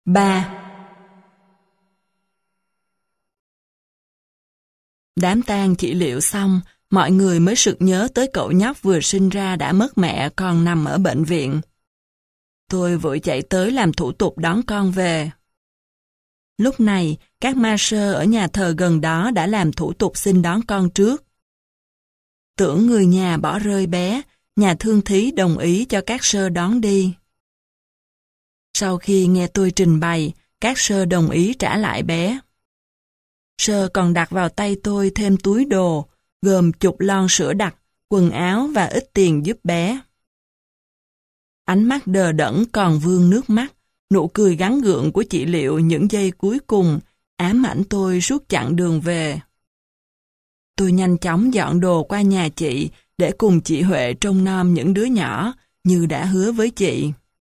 3. Đám tang trị liệu xong, mọi người mới sực nhớ tới cậu nhóc vừa sinh ra đã mất mẹ còn nằm ở bệnh viện. Tôi vội chạy tới làm thủ tục đón con về. Lúc này, các ma sơ ở nhà thờ gần đó đã làm thủ tục xin đón con trước. Tưởng người nhà bỏ rơi bé, nhà thương thí đồng ý cho các sơ đón đi. Sau khi nghe tôi trình bày, các sơ đồng ý trả lại bé. Sơ còn đặt vào tay tôi thêm túi đồ, gồm chục lon sữa đặc, quần áo và ít tiền giúp bé. Ánh mắt đờ đẫn còn vương nước mắt, nụ cười gắn gượng của chị Liệu những giây cuối cùng ám ảnh tôi suốt chặng đường về. Tôi nhanh chóng dọn đồ qua nhà chị để cùng chị Huệ trông nom những đứa nhỏ như đã hứa với chị.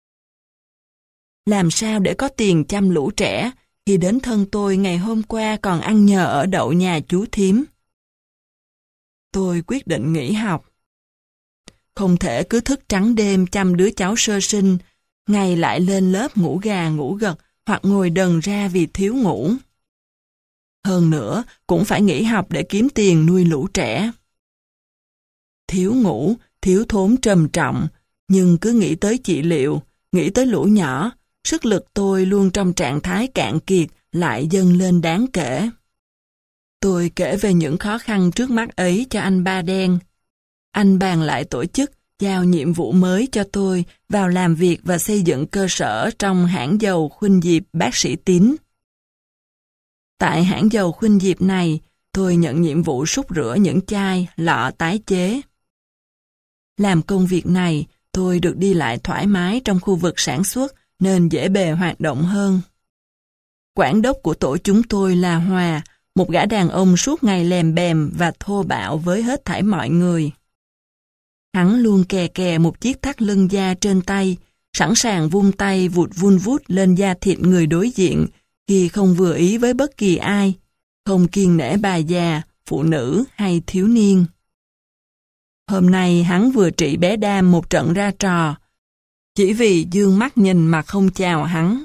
Làm sao để có tiền chăm lũ trẻ khi đến thân tôi ngày hôm qua còn ăn nhờ ở đậu nhà chú thím? Tôi quyết định nghỉ học. Không thể cứ thức trắng đêm chăm đứa cháu sơ sinh, ngày lại lên lớp ngủ gà ngủ gật hoặc ngồi đần ra vì thiếu ngủ. Hơn nữa, cũng phải nghỉ học để kiếm tiền nuôi lũ trẻ. Thiếu ngủ, thiếu thốn trầm trọng, nhưng cứ nghĩ tới chị Liệu, nghĩ tới lũ nhỏ, sức lực tôi luôn trong trạng thái cạn kiệt lại dâng lên đáng kể. Tôi kể về những khó khăn trước mắt ấy cho anh Ba Đen. Anh bàn lại tổ chức, giao nhiệm vụ mới cho tôi vào làm việc và xây dựng cơ sở trong hãng dầu Khuynh Diệp bác sĩ Tín. Tại hãng dầu Khuynh Diệp này, tôi nhận nhiệm vụ súc rửa những chai, lọ tái chế. Làm công việc này, tôi được đi lại thoải mái trong khu vực sản xuất nên dễ bề hoạt động hơn. Quản đốc của tổ chúng tôi là Hòa, một gã đàn ông suốt ngày lèm bèm và thô bạo với hết thảy mọi người. Hắn luôn kè kè một chiếc thắt lưng da trên tay, sẵn sàng vung tay vun vút lên da thịt người đối diện khi không vừa ý với bất kỳ ai, không kiêng nể bà già, phụ nữ hay thiếu niên. Hôm nay hắn vừa trị bé Đam một trận ra trò, chỉ vì dương mắt nhìn mà không chào hắn.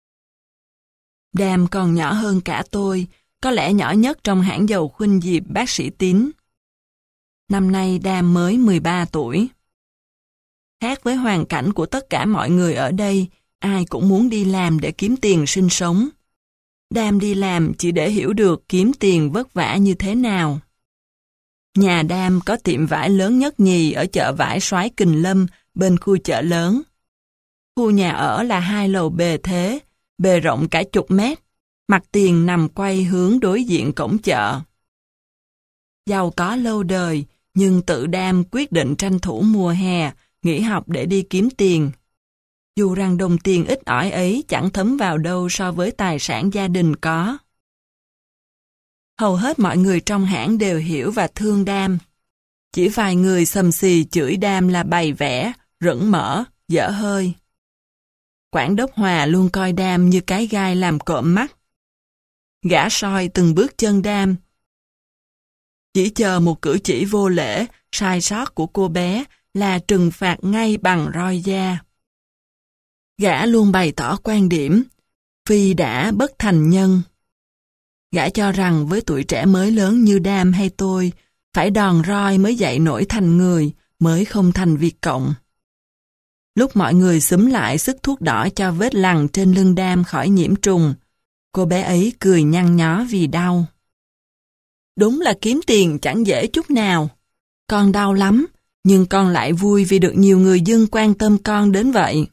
Đam còn nhỏ hơn cả tôi, có lẽ nhỏ nhất trong hãng dầu Khuynh Diệp bác sĩ Tín. Năm nay Đam mới 13 tuổi. Khác với hoàn cảnh của tất cả mọi người ở đây, ai cũng muốn đi làm để kiếm tiền sinh sống. Đam đi làm chỉ để hiểu được kiếm tiền vất vả như thế nào. Nhà Đam có tiệm vải lớn nhất nhì ở chợ vải Soái Kình Lâm bên khu chợ lớn. Khu nhà ở là 2 lầu bề thế, bề rộng cả chục mét, mặt tiền nằm quay hướng đối diện cổng chợ. Giàu có lâu đời, nhưng tự Đam quyết định tranh thủ mùa hè, nghỉ học để đi kiếm tiền. Dù rằng đồng tiền ít ỏi ấy chẳng thấm vào đâu so với tài sản gia đình có. Hầu hết mọi người trong hãng đều hiểu và thương Đam. Chỉ vài người xầm xì chửi Đam là bày vẽ, rửng mỡ, dở hơi. Quản đốc Hòa luôn coi Đam như cái gai làm cộm mắt. Gã soi từng bước chân Đam. Chỉ chờ một cử chỉ vô lễ, sai sót của cô bé là trừng phạt ngay bằng roi da. Gã luôn bày tỏ quan điểm, phi đã bất thành nhân. Gã cho rằng với tuổi trẻ mới lớn như Đam hay tôi, phải đòn roi mới dậy nổi thành người, mới không thành Việt Cộng. Lúc mọi người xúm lại sức thuốc đỏ cho vết lằn trên lưng Đam khỏi nhiễm trùng, cô bé ấy cười nhăn nhó vì đau. Đúng là kiếm tiền chẳng dễ chút nào. Con đau lắm, nhưng con lại vui vì được nhiều người dân quan tâm con đến vậy.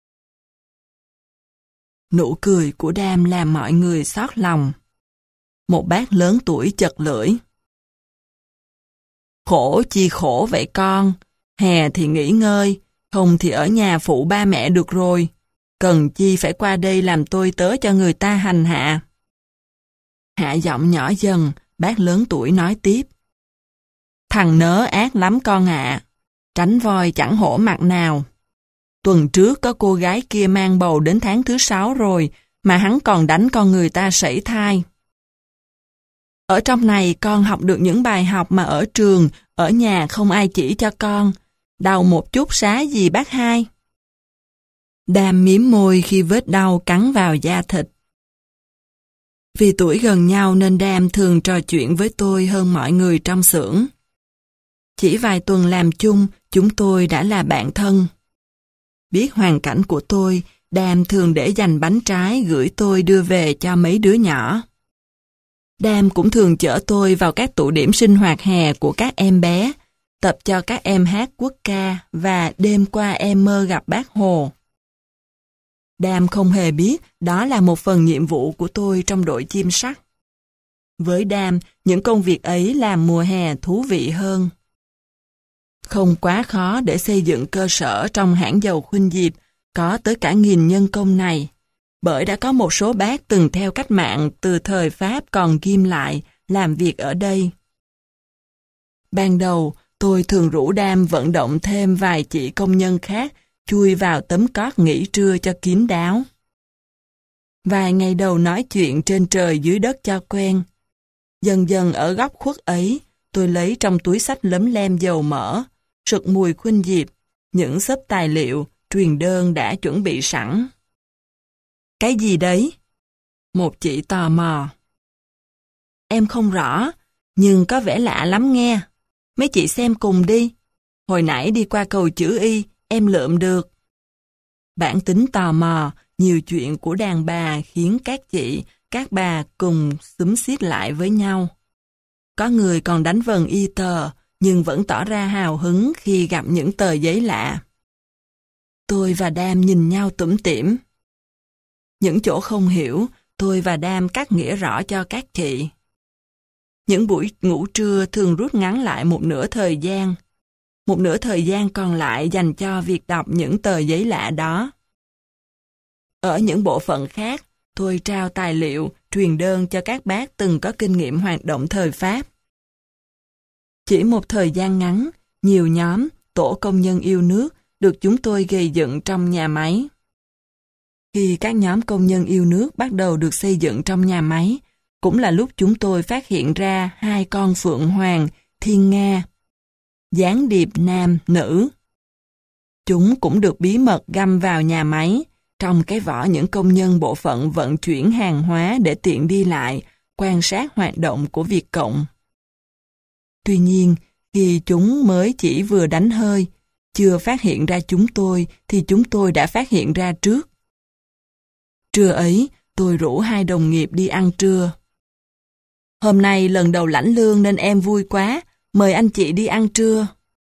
Nụ cười của Đam làm mọi người xót lòng. Một bác lớn tuổi chật lưỡi. Khổ chi khổ vậy con, hè thì nghỉ ngơi, không thì ở nhà phụ ba mẹ được rồi. Cần chi phải qua đây làm tôi tớ cho người ta hành hạ. Hạ giọng nhỏ dần, bác lớn tuổi nói tiếp. Thằng nớ ác lắm con ạ, tránh voi chẳng hổ mặt nào. Tuần trước có cô gái kia mang bầu đến tháng thứ 6 rồi, mà hắn còn đánh con người ta sảy thai. Ở trong này con học được những bài học mà ở trường, ở nhà không ai chỉ cho con. Đau một chút xá gì bác hai. Đam mím môi khi vết đau cắn vào da thịt. Vì tuổi gần nhau nên Đam thường trò chuyện với tôi hơn mọi người trong xưởng. Chỉ vài tuần làm chung, chúng tôi đã là bạn thân. Biết hoàn cảnh của tôi, Đam thường để dành bánh trái gửi tôi đưa về cho mấy đứa nhỏ. Đam cũng thường chở tôi vào các tụ điểm sinh hoạt hè của các em bé, tập cho các em hát quốc ca và đêm qua em mơ gặp Bác Hồ. Đam không hề biết đó là một phần nhiệm vụ của tôi trong đội chim sắt. Với Đam, những công việc ấy làm mùa hè thú vị hơn. Không quá khó để xây dựng cơ sở trong hãng dầu Khuynh Diệp có tới cả 1000 nhân công này, bởi đã có một số bác từng theo cách mạng từ thời Pháp còn ghim lại làm việc ở đây. Ban đầu, tôi thường rủ Đam vận động thêm vài chị công nhân khác chui vào tấm cót nghỉ trưa cho kín đáo. Vài ngày đầu nói chuyện trên trời dưới đất cho quen. Dần dần ở góc khuất ấy, tôi lấy trong túi xách lấm lem dầu mỡ, sực mùi Khuynh Diệp, những xấp tài liệu, truyền đơn đã chuẩn bị sẵn. Cái gì đấy? Một chị tò mò. Em không rõ, nhưng có vẻ lạ lắm nghe. Mấy chị xem cùng đi. Hồi nãy đi qua cầu chữ Y, em lượm được. Bản tính tò mò, nhiều chuyện của đàn bà khiến các chị, các bà cùng xúm xít lại với nhau. Có người còn đánh vần y tờ, nhưng vẫn tỏ ra hào hứng khi gặp những tờ giấy lạ. Tôi và Đam nhìn nhau tủm tỉm. Những chỗ không hiểu, tôi và Đam cắt nghĩa rõ cho các chị. Những buổi ngủ trưa thường rút ngắn lại một nửa thời gian. Một nửa thời gian còn lại dành cho việc đọc những tờ giấy lạ đó. Ở những bộ phận khác, tôi trao tài liệu, truyền đơn cho các bác từng có kinh nghiệm hoạt động thời Pháp. Chỉ một thời gian ngắn, nhiều nhóm, tổ công nhân yêu nước được chúng tôi gây dựng trong nhà máy. Khi các nhóm công nhân yêu nước bắt đầu được xây dựng trong nhà máy, cũng là lúc chúng tôi phát hiện ra 2 con phượng hoàng, thiên nga, gián điệp nam, nữ. Chúng cũng được bí mật găm vào nhà máy, trong cái vỏ những công nhân bộ phận vận chuyển hàng hóa để tiện đi lại, quan sát hoạt động của Việt Cộng. Tuy nhiên, khi chúng mới chỉ vừa đánh hơi, chưa phát hiện ra chúng tôi thì chúng tôi đã phát hiện ra trước. Trưa ấy, tôi rủ 2 đồng nghiệp đi ăn trưa. Hôm nay lần đầu lãnh lương nên em vui quá, mời anh chị đi ăn trưa.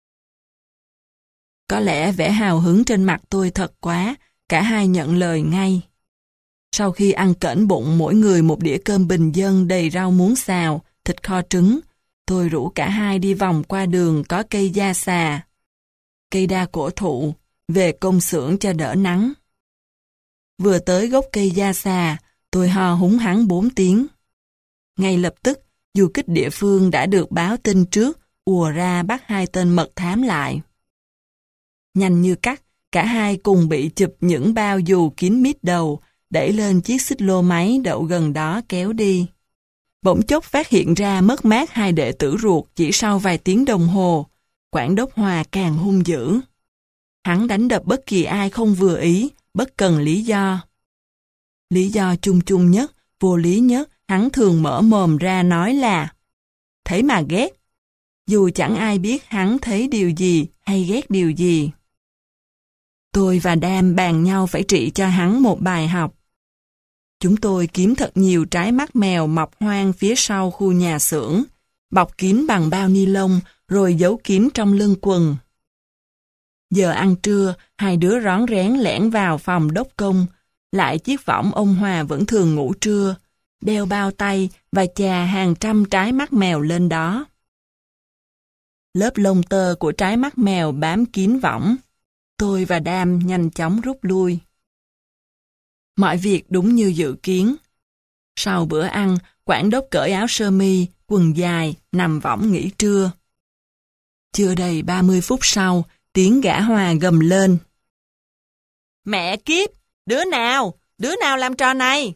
Có lẽ vẻ hào hứng trên mặt tôi thật quá, cả hai nhận lời ngay. Sau khi ăn kễnh bụng mỗi người một đĩa cơm bình dân đầy rau muống xào, thịt kho trứng, tôi rủ cả hai đi vòng qua đường có cây da xà, cây đa cổ thụ, về công xưởng cho đỡ nắng. Vừa tới gốc cây da xà, tôi ho húng hắng 4 tiếng. Ngay lập tức, du kích địa phương đã được báo tin trước, ùa ra bắt 2 tên mật thám lại. Nhanh như cắt, cả hai cùng bị chụp những bao dù kín mít đầu, đẩy lên chiếc xích lô máy đậu gần đó kéo đi. Bỗng chốc phát hiện ra mất mát 2 đệ tử ruột chỉ sau vài tiếng đồng hồ. Quản đốc Hòa càng hung dữ. Hắn đánh đập bất kỳ ai không vừa ý, bất cần lý do. Lý do chung chung nhất, vô lý nhất, hắn thường mở mồm ra nói là thấy mà ghét, dù chẳng ai biết hắn thấy điều gì hay ghét điều gì. Tôi và Đam bàn nhau phải trị cho hắn một bài học. Chúng tôi kiếm thật nhiều trái mắt mèo mọc hoang phía sau khu nhà xưởng, bọc kín bằng bao ni lông rồi giấu kín trong lưng quần. Giờ ăn trưa, 2 đứa rón rén lẻn vào phòng đốc công, lại chiếc võng ông Hòa vẫn thường ngủ trưa, đeo bao tay và chà hàng trăm trái mắt mèo lên đó. Lớp lông tơ của trái mắt mèo bám kín võng. Tôi và Đam nhanh chóng rút lui. Mọi việc đúng như dự kiến. Sau bữa ăn, quản đốc cởi áo sơ mi, quần dài, nằm võng nghỉ trưa. Chưa đầy 30 phút sau, tiếng gã Hòa gầm lên. Mẹ kiếp! Đứa nào làm trò này?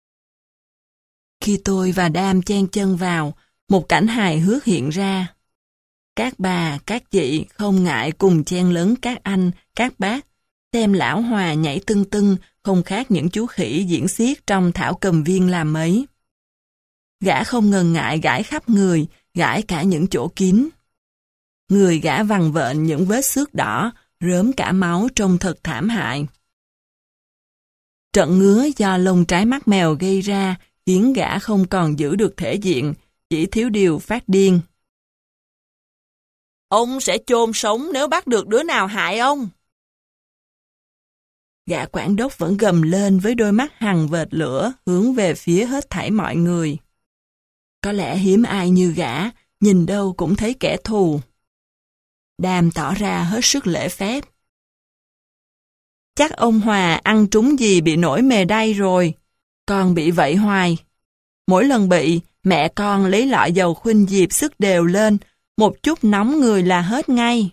Khi tôi và Đam chen chân vào, một cảnh hài hước hiện ra. Các bà, các chị không ngại cùng chen lấn các anh, các bác, xem lão Hòa nhảy tưng tưng, không khác những chú khỉ diễn xiết trong thảo cầm viên làm mấy. Gã không ngần ngại gãi khắp người, gãi cả những chỗ kín. Người gã vằn vện những vết xước đỏ, rớm cả máu trông thật thảm hại. Trận ngứa do lông trái mắt mèo gây ra khiến gã không còn giữ được thể diện, chỉ thiếu điều phát điên. Ông sẽ chôn sống nếu bắt được đứa nào hại ông. Gã quản đốc vẫn gầm lên với đôi mắt hằn vệt lửa hướng về phía hết thảy mọi người. Có lẽ hiếm ai như gã, nhìn đâu cũng thấy kẻ thù. Đam tỏ ra hết sức lễ phép. Chắc ông Hòa ăn trúng gì bị nổi mề đay rồi, con bị vậy hoài. Mỗi lần bị, mẹ con lấy lọ dầu khuynh diệp sức đều lên, một chút nóng người là hết ngay.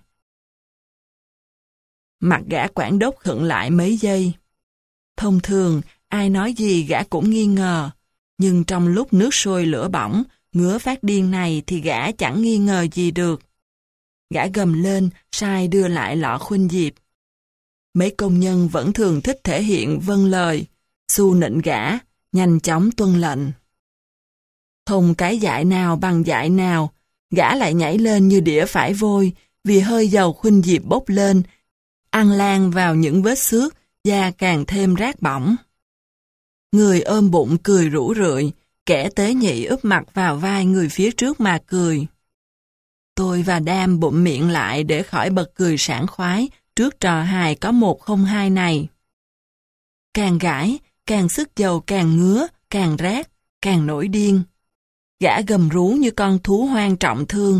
Mặt gã quản đốc khựng lại mấy giây. Thông thường, ai nói gì gã cũng nghi ngờ, nhưng trong lúc nước sôi lửa bỏng, ngứa phát điên này thì gã chẳng nghi ngờ gì được. Gã gầm lên, sai đưa lại lọ khuynh diệp. Mấy công nhân vẫn thường thích thể hiện vâng lời, xu nịnh gã, nhanh chóng tuân lệnh. Không cái dại nào bằng dại nào, gã lại nhảy lên như đĩa phải vôi, vì hơi dầu khuynh diệp bốc lên, ăn lan vào những vết xước, da càng thêm rát bỏng. Người ôm bụng cười rũ rượi, kẻ tế nhị úp mặt vào vai người phía trước mà cười. Tôi và Đam bụm miệng lại để khỏi bật cười sảng khoái trước trò hài có 102 này. Càng gãi, càng sức dầu càng ngứa, càng rát, càng nổi điên. Gã gầm rú như con thú hoang trọng thương.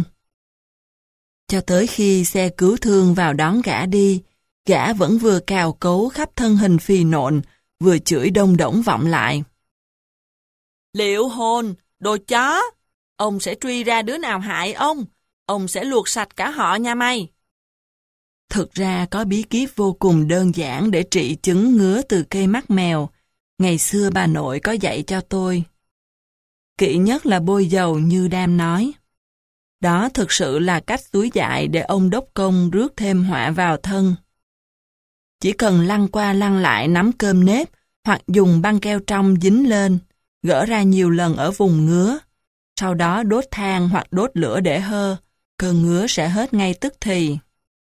Cho tới khi xe cứu thương vào đón gã đi, gã vẫn vừa cào cấu khắp thân hình phì nộn, vừa chửi đông đổng vọng lại. Liệu hồn, đồ chó! Ông sẽ truy ra đứa nào hại ông sẽ luộc sạch cả họ nha mày. Thực ra có bí kíp vô cùng đơn giản để trị chứng ngứa từ cây mắt mèo. Ngày xưa bà nội có dạy cho tôi. Kỵ nhất là bôi dầu như Đam nói. Đó thực sự là cách túi dại để ông đốc công rước thêm họa vào thân. Chỉ cần lăn qua lăn lại nắm cơm nếp hoặc dùng băng keo trong dính lên, gỡ ra nhiều lần ở vùng ngứa. Sau đó đốt than hoặc đốt lửa để hơ, cơn ngứa sẽ hết ngay tức thì.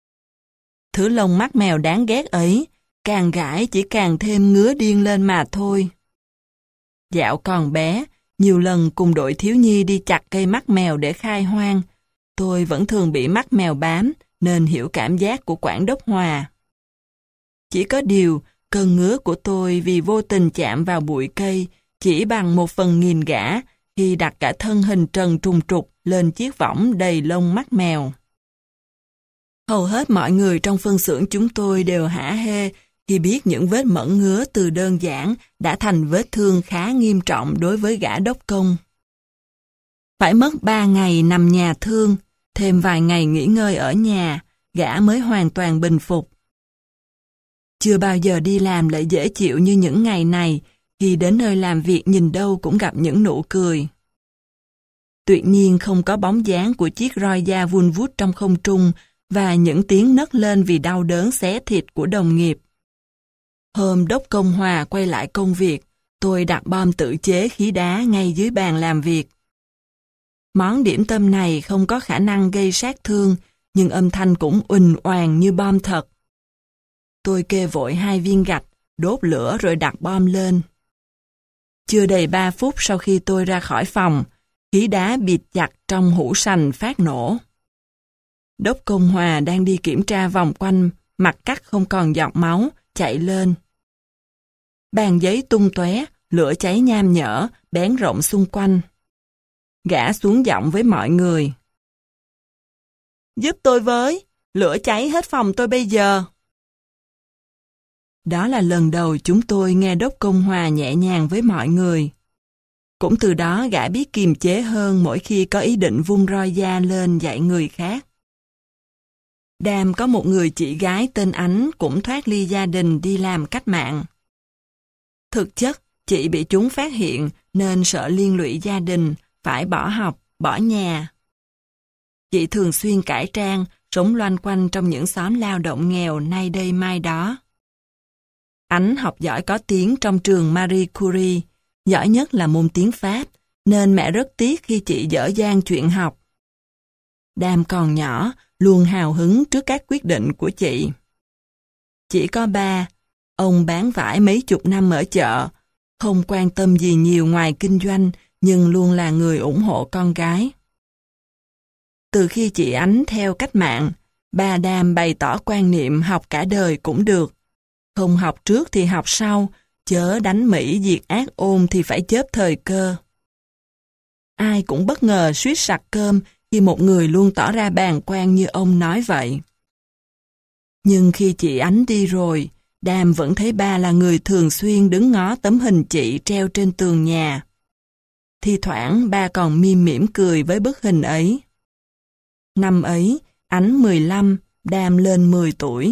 Thứ lông mắt mèo đáng ghét ấy, càng gãi chỉ càng thêm ngứa điên lên mà thôi. Dạo còn bé, nhiều lần cùng đội thiếu nhi đi chặt cây mắt mèo để khai hoang, tôi vẫn thường bị mắt mèo bám, nên hiểu cảm giác của quản đốc Hòa. Chỉ có điều, cơn ngứa của tôi vì vô tình chạm vào bụi cây, chỉ bằng 1/1000 gã, khi đặt cả thân hình trần trùng trục lên chiếc võng đầy lông mắt mèo. Hầu hết mọi người trong phân xưởng chúng tôi đều hả hê khi biết những vết mẩn ngứa từ đơn giản đã thành vết thương khá nghiêm trọng đối với gã đốc công. Phải mất 3 ngày nằm nhà thương, thêm vài ngày nghỉ ngơi ở nhà, gã mới hoàn toàn bình phục. Chưa bao giờ đi làm lại dễ chịu như những ngày này, khi đến nơi làm việc nhìn đâu cũng gặp những nụ cười. Tuyệt nhiên không có bóng dáng của chiếc roi da vun vút trong không trung và những tiếng nấc lên vì đau đớn xé thịt của đồng nghiệp. Hôm đốc công Hòa quay lại công việc, tôi đặt bom tự chế khí đá ngay dưới bàn làm việc. Món điểm tâm này không có khả năng gây sát thương, nhưng âm thanh cũng uỳnh oàng như bom thật. Tôi kê vội 2 viên gạch, đốt lửa rồi đặt bom lên. Chưa đầy 3 phút sau khi tôi ra khỏi phòng, khí đá bịt chặt trong hũ sành phát nổ. Đốc công Hòa đang đi kiểm tra vòng quanh, mặt cắt không còn giọt máu, chạy lên. Bàn giấy tung tóe, lửa cháy nham nhở, bén rộng xung quanh. Gã xuống giọng với mọi người. Giúp tôi với, lửa cháy hết phòng tôi bây giờ. Đó là lần đầu chúng tôi nghe đốc công Hòa nhẹ nhàng với mọi người. Cũng từ đó gã biết kiềm chế hơn mỗi khi có ý định vung roi da lên dạy người khác. Đam có một người chị gái tên Ánh cũng thoát ly gia đình đi làm cách mạng. Thực chất, chị bị chúng phát hiện nên sợ liên lụy gia đình, phải bỏ học, bỏ nhà. Chị thường xuyên cải trang, sống loanh quanh trong những xóm lao động nghèo nay đây mai đó. Ánh học giỏi có tiếng trong trường Marie Curie, giỏi nhất là môn tiếng Pháp, nên mẹ rất tiếc khi chị dở dang chuyện học. Đam còn nhỏ, luôn hào hứng trước các quyết định của chị. Chỉ có ba, ông bán vải mấy chục năm ở chợ, không quan tâm gì nhiều ngoài kinh doanh, nhưng luôn là người ủng hộ con gái. Từ khi chị Ánh theo cách mạng, bà Đam bày tỏ quan niệm học cả đời cũng được. Không học trước thì học sau, chớ đánh Mỹ diệt ác ôn thì phải chớp thời cơ. Ai cũng bất ngờ suýt sặc cơm khi một người luôn tỏ ra bàng quan như ông nói vậy. Nhưng khi chị Ánh đi rồi, Đam vẫn thấy ba là người thường xuyên đứng ngó tấm hình chị treo trên tường nhà. Thi thoảng ba còn mỉm cười với bức hình ấy. Năm ấy, Ánh 15, Đam lên 10 tuổi.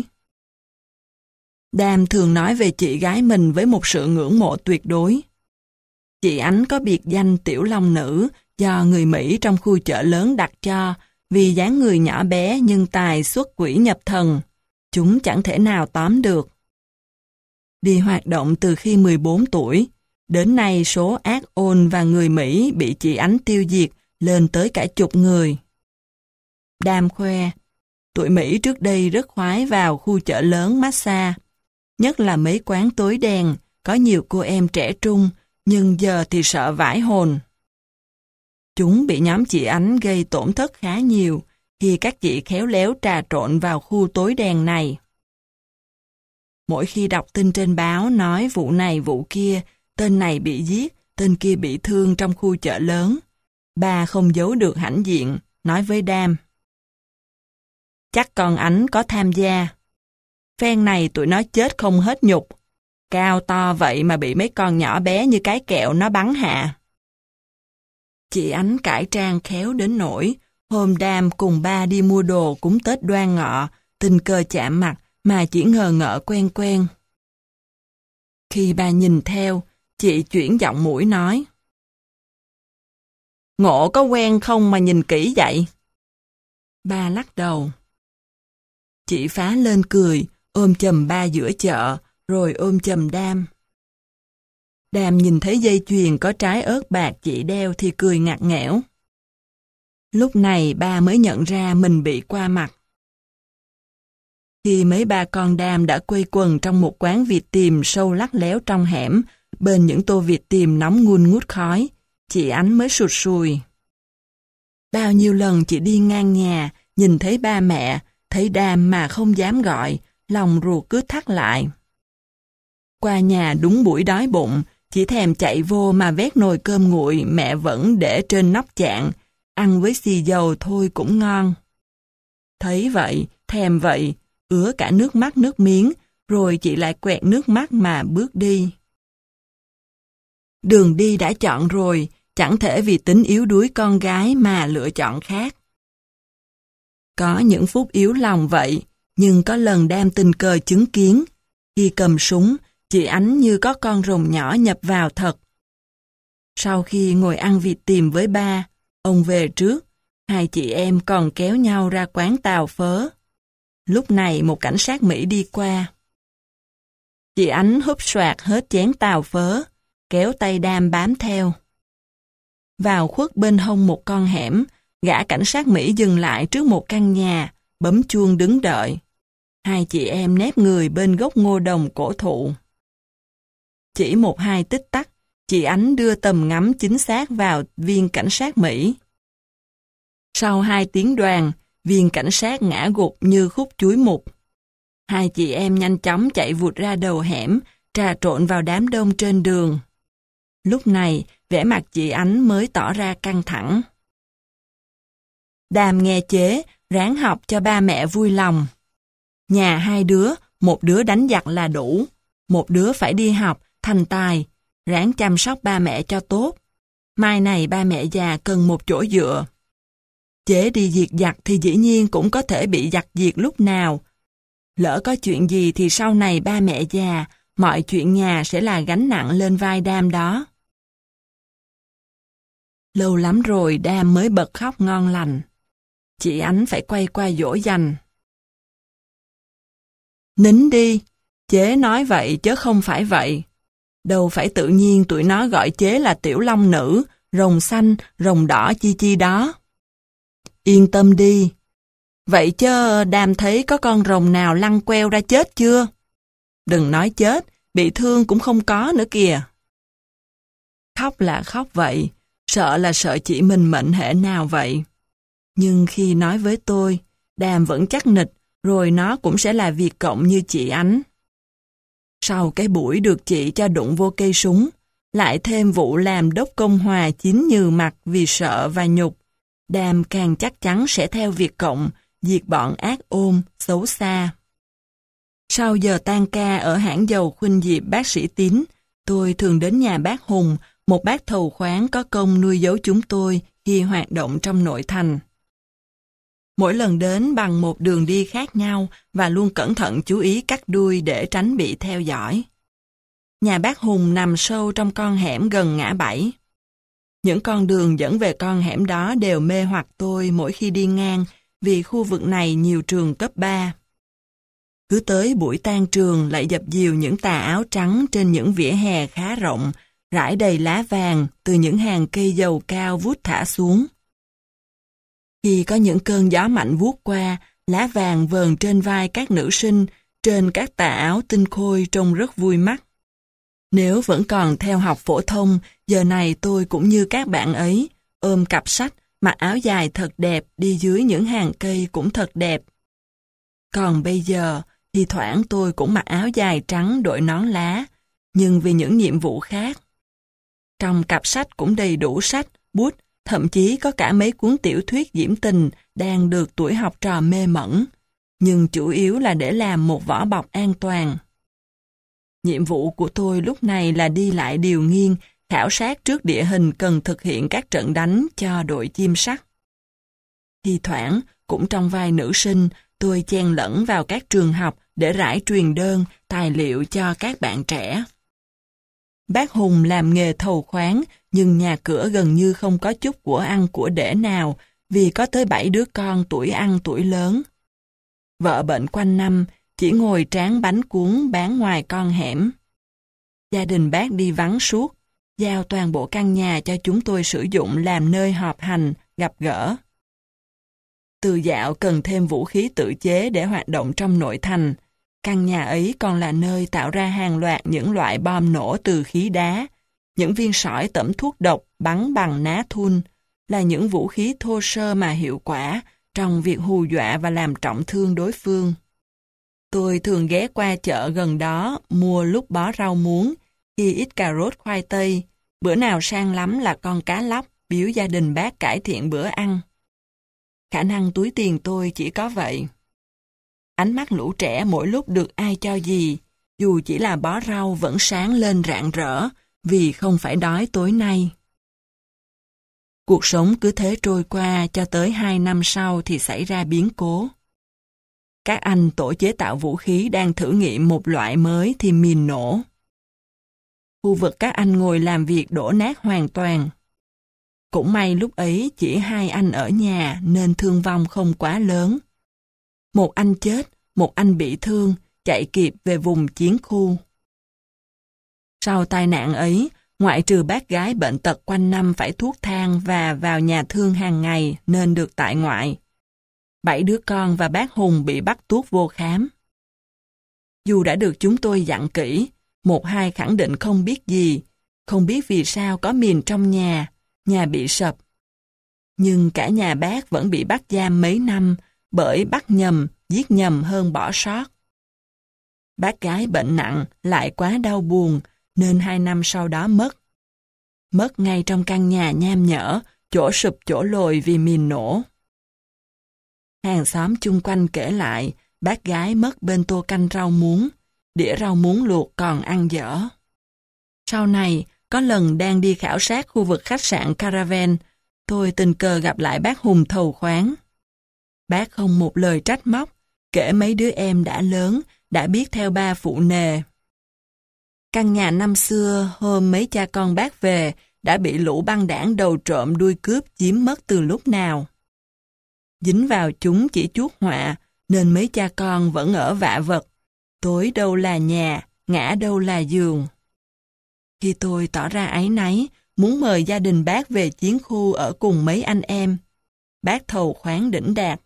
Đam thường nói về chị gái mình với một sự ngưỡng mộ tuyệt đối. Chị Ánh có biệt danh Tiểu Long Nữ do người Mỹ trong khu chợ lớn đặt cho vì dáng người nhỏ bé nhưng tài xuất quỷ nhập thần. Chúng chẳng thể nào tóm được. Đi hoạt động từ khi 14 tuổi, đến nay số ác ôn và người Mỹ bị chị Ánh tiêu diệt lên tới cả chục người. Đam khoe, tụi Mỹ trước đây rất khoái vào khu chợ lớn massage, nhất là mấy quán tối đèn, có nhiều cô em trẻ trung, nhưng giờ thì sợ vãi hồn. Chúng bị nhóm chị Ánh gây tổn thất khá nhiều khi các chị khéo léo trà trộn vào khu tối đèn này. Mỗi khi đọc tin trên báo nói vụ này vụ kia, tên này bị giết, tên kia bị thương trong khu chợ lớn, bà không giấu được hãnh diện, nói với Đam. Chắc con Ánh có tham gia. Phen này tụi nó chết không hết nhục. Cao to vậy mà bị mấy con nhỏ bé như cái kẹo nó bắn hạ. Chị Ánh cải trang khéo đến nỗi, hôm Đam cùng ba đi mua đồ cúng Tết Đoan Ngọ, tình cờ chạm mặt mà chỉ ngờ ngợ quen quen. Khi bà nhìn theo, chị chuyển giọng mũi nói. Ngộ có quen không mà nhìn kỹ vậy? Ba lắc đầu. Chị phá lên cười, ôm chầm ba giữa chợ, rồi ôm chầm Đam. Đam nhìn thấy dây chuyền có trái ớt bạc chị đeo thì cười ngặt nghẽo. Lúc này ba mới nhận ra mình bị qua mặt. Khi mấy ba con Đam đã quây quần trong một quán vịt tiềm sâu lắc léo trong hẻm, bên những tô vịt tiềm nóng ngùn ngút khói, chị Ánh mới sụt sùi. Bao nhiêu lần chị đi ngang nhà, nhìn thấy ba mẹ, thấy Đam mà không dám gọi, lòng ruột cứ thắt lại. Qua nhà đúng buổi đói bụng, chỉ thèm chạy vô mà vét nồi cơm nguội mẹ vẫn để trên nóc chạn, ăn với xì dầu thôi cũng ngon. Thấy vậy, thèm vậy, ứa cả nước mắt nước miếng, rồi chị lại quẹt nước mắt mà bước đi. Đường đi đã chọn rồi, chẳng thể vì tính yếu đuối con gái mà lựa chọn khác. Có những phút yếu lòng vậy, nhưng có lần Đam tình cờ chứng kiến, khi cầm súng, chị Ánh như có con rồng nhỏ nhập vào thật. Sau khi ngồi ăn vịt tiềm với ba, ông về trước, hai chị em còn kéo nhau ra quán tàu phớ. Lúc này một cảnh sát Mỹ đi qua. Chị Ánh húp soạt hết chén tàu phớ, kéo tay Đam bám theo. Vào khuất bên hông một con hẻm, gã cảnh sát Mỹ dừng lại trước một căn nhà, bấm chuông đứng đợi. Hai chị em nép người bên gốc ngô đồng cổ thụ. Chỉ 1-2 tích tắc, chị Ánh đưa tầm ngắm chính xác vào viên cảnh sát Mỹ. Sau 2 tiếng đoàn, viên cảnh sát ngã gục như khúc chuối mục. Hai chị em nhanh chóng chạy vụt ra đầu hẻm, trà trộn vào đám đông trên đường. Lúc này, vẻ mặt chị Ánh mới tỏ ra căng thẳng. Đam nghe chế, ráng học cho ba mẹ vui lòng. Nhà hai đứa, một đứa đánh giặc là đủ, một đứa phải đi học, thành tài, ráng chăm sóc ba mẹ cho tốt. Mai này ba mẹ già cần một chỗ dựa. Chế đi diệt giặc thì dĩ nhiên cũng có thể bị giặc diệt lúc nào. Lỡ có chuyện gì thì sau này ba mẹ già, mọi chuyện nhà sẽ là gánh nặng lên vai Đam đó. Lâu lắm rồi Đam mới bật khóc ngon lành. Chị Ánh phải quay qua dỗ dành. Nín đi, Chế nói vậy chứ không phải vậy. Đâu phải tự nhiên tụi nó gọi chế là tiểu long nữ, rồng xanh, rồng đỏ chi chi đó. Yên tâm đi. Vậy chứ Đam thấy có con rồng nào lăn queo ra chết chưa? Đừng nói chết, bị thương cũng không có nữa kìa. Khóc là khóc vậy, sợ là sợ chị mình mệnh hệ nào vậy. Nhưng khi nói với tôi, Đàm vẫn chắc nịch, rồi nó cũng sẽ là Việt Cộng như chị Ánh. Sau cái buổi được chị cho đụng vô cây súng, lại thêm vụ làm đốc công hòa chín nhừ mặt vì sợ và nhục, Đàm càng chắc chắn sẽ theo Việt Cộng, diệt bọn ác ôn, xấu xa. Sau giờ tan ca ở hãng dầu khuynh diệp bác sĩ Tín, tôi thường đến nhà bác Hùng, một bác thầu khoáng có công nuôi giấu chúng tôi khi hoạt động trong nội thành. Mỗi lần đến bằng một đường đi khác nhau và luôn cẩn thận chú ý cắt đuôi để tránh bị theo dõi. Nhà bác Hùng nằm sâu trong con hẻm gần ngã bảy. Những con đường dẫn về con hẻm đó đều mê hoặc tôi mỗi khi đi ngang vì khu vực này nhiều trường cấp 3. Cứ tới buổi tan trường lại dập dìu những tà áo trắng trên những vỉa hè khá rộng, rải đầy lá vàng từ những hàng cây dầu cao vút thả xuống. Khi có những cơn gió mạnh vuốt qua, lá vàng vờn trên vai các nữ sinh, trên các tà áo tinh khôi trông rất vui mắt. Nếu vẫn còn theo học phổ thông, giờ này tôi cũng như các bạn ấy, ôm cặp sách, mặc áo dài thật đẹp, đi dưới những hàng cây cũng thật đẹp. Còn bây giờ, thì thoảng tôi cũng mặc áo dài trắng đội nón lá, nhưng vì những nhiệm vụ khác. Trong cặp sách cũng đầy đủ sách, bút, thậm chí có cả mấy cuốn tiểu thuyết diễm tình đang được tuổi học trò mê mẩn, nhưng chủ yếu là để làm một vỏ bọc an toàn. Nhiệm vụ của tôi lúc này là đi lại điều nghiên, khảo sát trước địa hình cần thực hiện các trận đánh cho đội chim sắt. Thi thoảng, cũng trong vai nữ sinh, tôi chen lẫn vào các trường học để rải truyền đơn, tài liệu cho các bạn trẻ. Bác Hùng làm nghề thầu khoáng, nhưng nhà cửa gần như không có chút của ăn của để nào, vì có tới 7 đứa con tuổi ăn tuổi lớn. Vợ bệnh quanh năm, chỉ ngồi tráng bánh cuốn bán ngoài con hẻm. Gia đình bác đi vắng suốt, giao toàn bộ căn nhà cho chúng tôi sử dụng làm nơi họp hành, gặp gỡ. Từ dạo cần thêm vũ khí tự chế để hoạt động trong nội thành, căn nhà ấy còn là nơi tạo ra hàng loạt những loại bom nổ từ khí đá, những viên sỏi tẩm thuốc độc bắn bằng ná thun, là những vũ khí thô sơ mà hiệu quả trong việc hù dọa và làm trọng thương đối phương. Tôi thường ghé qua chợ gần đó mua lúc bó rau muống, khi ít cà rốt khoai tây, bữa nào sang lắm là con cá lóc, biếu gia đình bác cải thiện bữa ăn. Khả năng túi tiền tôi chỉ có vậy. Ánh mắt lũ trẻ mỗi lúc được ai cho gì, dù chỉ là bó rau vẫn sáng lên rạng rỡ, vì không phải đói tối nay. Cuộc sống cứ thế trôi qua cho tới 2 năm sau thì xảy ra biến cố. Các anh tổ chế tạo vũ khí đang thử nghiệm một loại mới thì mìn nổ. Khu vực các anh ngồi làm việc đổ nát hoàn toàn. Cũng may lúc ấy chỉ 2 anh ở nhà nên thương vong không quá lớn. Một anh chết, một anh bị thương, chạy kịp về vùng chiến khu. Sau tai nạn ấy, ngoại trừ bác gái bệnh tật quanh năm phải thuốc thang và vào nhà thương hàng ngày nên được tại ngoại. 7 đứa con và bác Hùng bị bắt tuốt vô khám. Dù đã được chúng tôi dặn kỹ, 1-2 khẳng định không biết gì, không biết vì sao có mìn trong nhà bị sập. Nhưng cả nhà bác vẫn bị bắt giam mấy năm bởi bắt nhầm, giết nhầm hơn bỏ sót. Bác gái bệnh nặng lại quá đau buồn nên 2 năm sau đó mất. Mất ngay trong căn nhà nham nhở, chỗ sụp chỗ lồi vì mìn nổ. Hàng xóm chung quanh kể lại, bác gái mất bên tô canh rau muống, đĩa rau muống luộc còn ăn dở. Sau này, có lần đang đi khảo sát khu vực khách sạn Caravan, tôi tình cờ gặp lại bác Hùng thầu khoáng. Bác không một lời trách móc, kể mấy đứa em đã lớn, đã biết theo ba phụ nề. Căn nhà năm xưa, hôm mấy cha con bác về, đã bị lũ băng đảng đầu trộm đuôi cướp chiếm mất từ lúc nào. Dính vào chúng chỉ chuốc họa, nên mấy cha con vẫn ở vạ vật. tối đâu là nhà, ngã đâu là giường. Khi tôi tỏ ra áy náy, muốn mời gia đình bác về chiến khu ở cùng mấy anh em, bác thầu khoáng đỉnh đạt.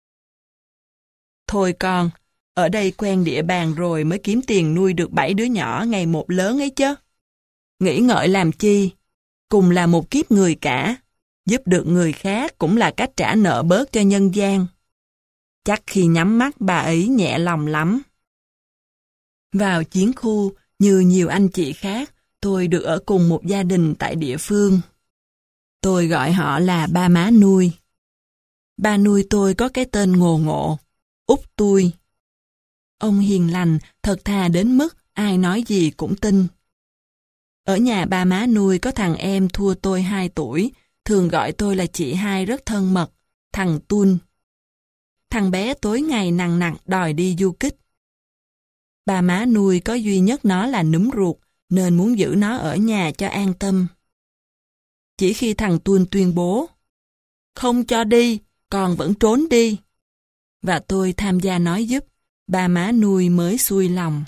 Thôi con, ở đây quen địa bàn rồi mới kiếm tiền nuôi được 7 đứa nhỏ ngày một lớn ấy chứ. Nghĩ ngợi làm chi, cùng là một kiếp người cả, giúp được người khác cũng là cách trả nợ bớt cho nhân gian. Chắc khi nhắm mắt bà ấy nhẹ lòng lắm. Vào chiến khu, như nhiều anh chị khác, tôi được ở cùng một gia đình tại địa phương. Tôi gọi họ là ba má nuôi. Ba nuôi tôi có cái tên ngồ ngộ, Út Tui. Ông hiền lành, thật thà đến mức ai nói gì cũng tin. Ở nhà ba má nuôi có thằng em thua tôi 2 tuổi, thường gọi tôi là chị hai rất thân mật, thằng Tun. Thằng bé tối ngày nằng nặc đòi đi du kích. Ba má nuôi có duy nhất nó là núm ruột, nên muốn giữ nó ở nhà cho an tâm. Chỉ khi thằng Tun tuyên bố, không cho đi, con vẫn trốn đi, và tôi tham gia nói giúp, ba má nuôi mới xuôi lòng.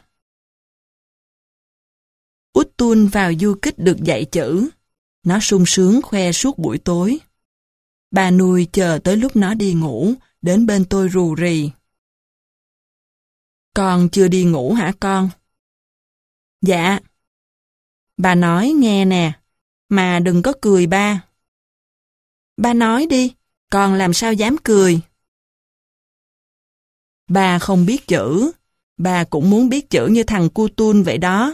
Út Tun vào du kích được dạy chữ. Nó sung sướng khoe suốt buổi tối. Bà nuôi chờ tới lúc nó đi ngủ, đến bên tôi rù rì. Con chưa đi ngủ hả con? Dạ. Bà nói nghe nè, mà đừng có cười ba. Ba nói đi, con làm sao dám cười. Ba không biết chữ, ba cũng muốn biết chữ như thằng cu Tun vậy đó.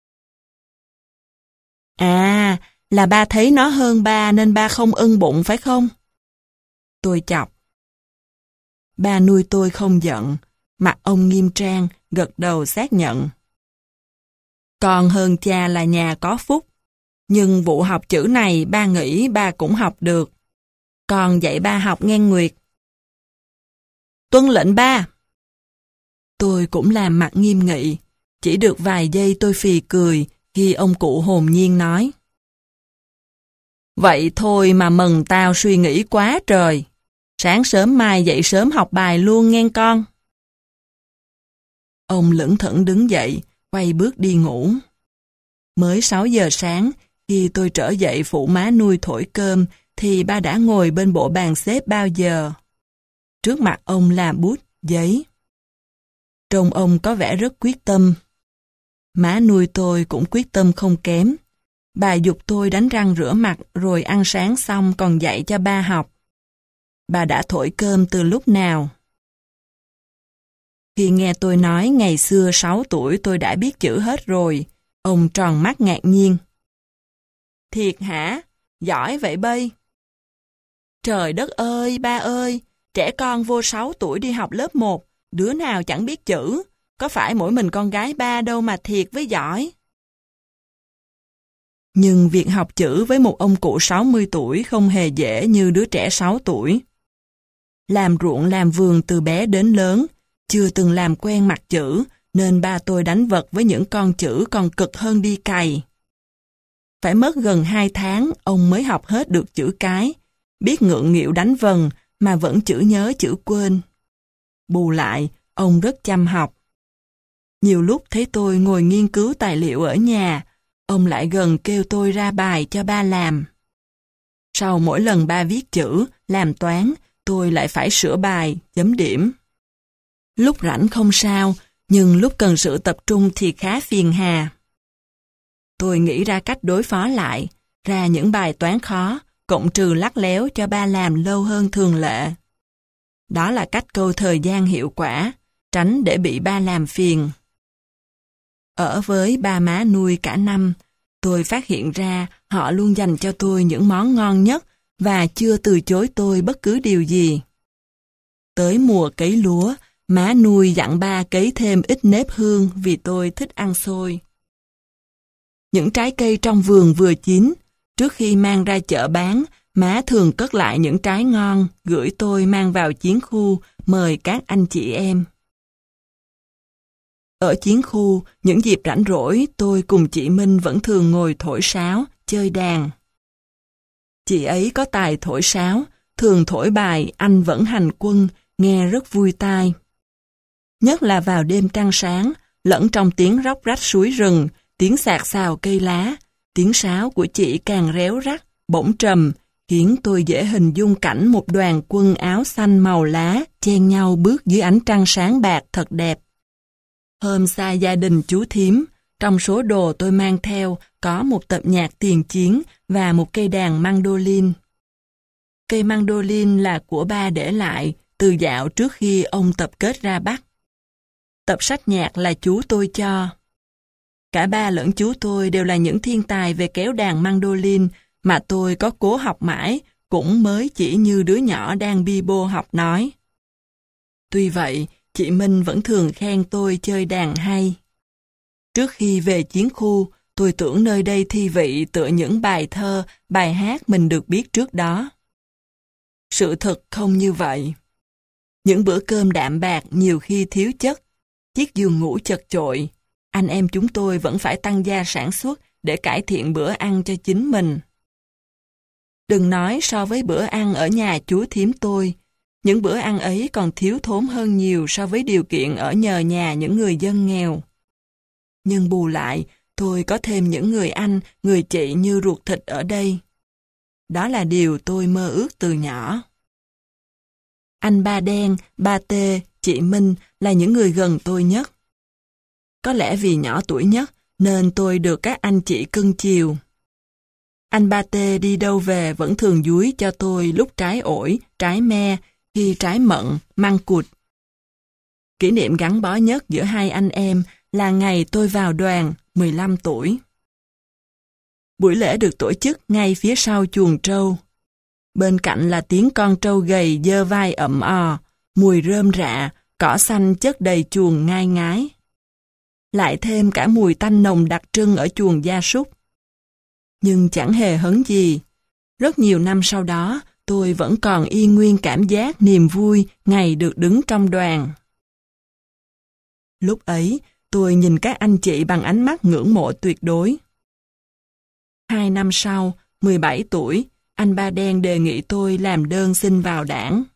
À, là ba thấy nó hơn ba nên ba không ưng bụng phải không? Tôi chọc. Ba nuôi tôi không giận, mặt ông nghiêm trang, gật đầu xác nhận. Con hơn cha là nhà có phúc, nhưng vụ học chữ này ba nghĩ ba cũng học được. Con dạy ba học nghe Nguyệt. Tuân lệnh ba. Tôi cũng làm mặt nghiêm nghị, chỉ được vài giây tôi phì cười khi ông cụ hồn nhiên nói. Vậy thôi mà mừng tao suy nghĩ quá trời. Sáng sớm mai dậy sớm học bài luôn nghe con. Ông lững thững đứng dậy, quay bước đi ngủ. Mới 6 giờ sáng, khi tôi trở dậy phụ má nuôi thổi cơm, thì ba đã ngồi bên bộ bàn xếp bao giờ. Trước mặt ông là bút, giấy. Trông ông có vẻ rất quyết tâm. Má nuôi tôi cũng quyết tâm không kém. Bà giục tôi đánh răng rửa mặt rồi ăn sáng xong còn dạy cho ba học. Bà đã thổi cơm từ lúc nào? Khi nghe tôi nói ngày xưa 6 tuổi tôi đã biết chữ hết rồi, ông tròn mắt ngạc nhiên. Thiệt hả? Giỏi vậy bây. Trời đất ơi, ba ơi, trẻ con vô 6 tuổi đi học lớp 1, đứa nào chẳng biết chữ, có phải mỗi mình con gái ba đâu mà thiệt với giỏi. Nhưng việc học chữ với một ông cụ 60 tuổi không hề dễ như đứa trẻ 6 tuổi. Làm ruộng làm vườn từ bé đến lớn, chưa từng làm quen mặt chữ, nên ba tôi đánh vật với những con chữ còn cực hơn đi cày. Phải mất gần 2 tháng, ông mới học hết được chữ cái, biết ngượng nghịu đánh vần mà vẫn chữ nhớ chữ quên. Bù lại, ông rất chăm học. Nhiều lúc thấy tôi ngồi nghiên cứu tài liệu ở nhà, ông lại gần kêu tôi ra bài cho ba làm. Sau mỗi lần ba viết chữ, làm toán, tôi lại phải sửa bài, chấm điểm. Lúc rảnh không sao, nhưng lúc cần sự tập trung thì khá phiền hà. Tôi nghĩ ra cách đối phó lại, ra những bài toán khó, cộng trừ lắt léo cho ba làm lâu hơn thường lệ. Đó là cách câu thời gian hiệu quả, tránh để bị ba làm phiền. Ở với ba má nuôi cả năm, tôi phát hiện ra họ luôn dành cho tôi những món ngon nhất và chưa từ chối tôi bất cứ điều gì. Tới mùa cấy lúa, má nuôi dặn ba cấy thêm ít nếp hương vì tôi thích ăn xôi. Những trái cây trong vườn vừa chín, trước khi mang ra chợ bán, má thường cất lại những trái ngon, gửi tôi mang vào chiến khu, mời các anh chị em. Ở chiến khu, những dịp rảnh rỗi, tôi cùng chị Minh vẫn thường ngồi thổi sáo, chơi đàn. Chị ấy có tài thổi sáo, thường thổi bài Anh Vẫn Hành Quân, nghe rất vui tai. Nhất là vào đêm trăng sáng, lẫn trong tiếng róc rách suối rừng, tiếng xạc xào cây lá, tiếng sáo của chị càng réo rắt, bỗng trầm, khiến tôi dễ hình dung cảnh một đoàn quân áo xanh màu lá chen nhau bước dưới ánh trăng sáng bạc thật đẹp. Hôm xa gia đình chú thím, trong số đồ tôi mang theo có một tập nhạc tiền chiến và một cây đàn mandolin. Cây mandolin là của ba để lại từ dạo trước khi ông tập kết ra Bắc. Tập sách nhạc là chú tôi cho. Cả ba lẫn chú tôi đều là những thiên tài về kéo đàn mandolin mà tôi có cố học mãi, cũng mới chỉ như đứa nhỏ đang bi bô học nói. Tuy vậy, chị Minh vẫn thường khen tôi chơi đàn hay. Trước khi về chiến khu, tôi tưởng nơi đây thi vị tựa những bài thơ, bài hát mình được biết trước đó. Sự thật không như vậy. Những bữa cơm đạm bạc nhiều khi thiếu chất, chiếc giường ngủ chật chội, anh em chúng tôi vẫn phải tăng gia sản xuất để cải thiện bữa ăn cho chính mình. Đừng nói so với bữa ăn ở nhà chú thím tôi, những bữa ăn ấy còn thiếu thốn hơn nhiều so với điều kiện ở nhờ nhà những người dân nghèo. Nhưng bù lại, tôi có thêm những người anh, người chị như ruột thịt ở đây. Đó là điều tôi mơ ước từ nhỏ. Anh Ba Đen, Ba Tê, chị Minh là những người gần tôi nhất. Có lẽ vì nhỏ tuổi nhất nên tôi được các anh chị cưng chiều. Anh Ba Tê đi đâu về vẫn thường dúi cho tôi lúc trái ổi, trái me, khi trái mận, măng cụt. Kỷ niệm gắn bó nhất giữa hai anh em là ngày tôi vào đoàn, 15 tuổi. Buổi lễ được tổ chức ngay phía sau chuồng trâu. Bên cạnh là tiếng con trâu gầy giơ vai ậm ò, mùi rơm rạ, cỏ xanh chất đầy chuồng ngai ngái. Lại thêm cả mùi tanh nồng đặc trưng ở chuồng gia súc. Nhưng chẳng hề hấn gì. Rất nhiều năm sau đó, tôi vẫn còn y nguyên cảm giác niềm vui ngày được đứng trong đoàn. Lúc ấy, tôi nhìn các anh chị bằng ánh mắt ngưỡng mộ tuyệt đối. 2 năm sau, 17 tuổi, anh Ba Đen đề nghị tôi làm đơn xin vào đảng.